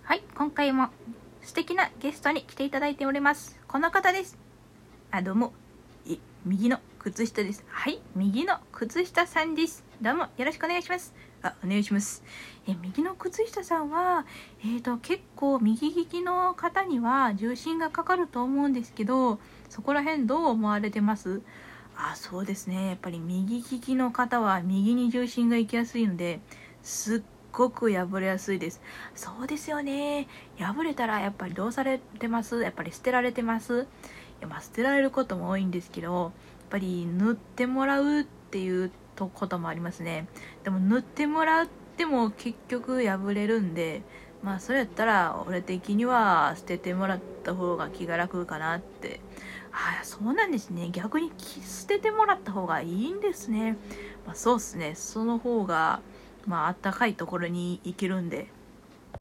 はい、今回も素敵なゲストに来ていただいております。この方です。どうも。右の靴下です。はい、右の靴下さんです。どうもよろしくお願いします。お願いします。右の靴下さんは、結構右利きの方には重心がかかると思うんですけど、そこら辺どう思われてます？そうですね。やっぱり右利きの方は右に重心が行きやすいので、すっごく破れやすいです。そうですよね。破れたらやっぱりどうされてます？やっぱり捨てられてます？捨てられることも多いんですけど、やっぱり塗ってもらうっていうこともありますね。でも塗ってもらっても結局破れるんで、それやったら俺的には捨ててもらった方が気が楽かなって。そうなんですね。逆に捨ててもらった方がいいんですね。そうっすね。その方があったかいところに行けるんで。